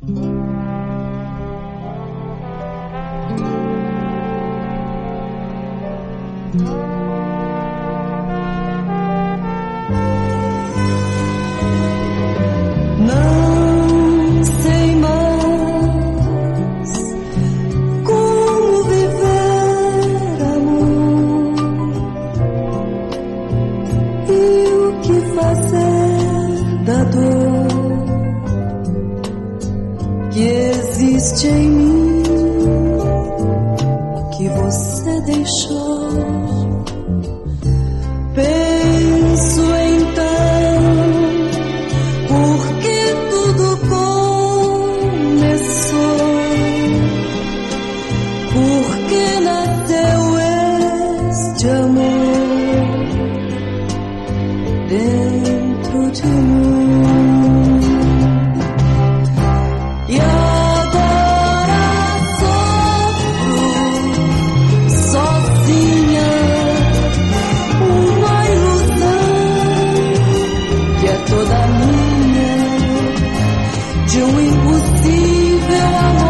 Não sei mais como viver, amor, e o que fazer da dor que existe em mim, que você deixou. Penso então, porque tudo começou, porque nasceu este amor dentro de mim. E agora sofro sozinha uma ilusão que é toda minha, de um impossível amor.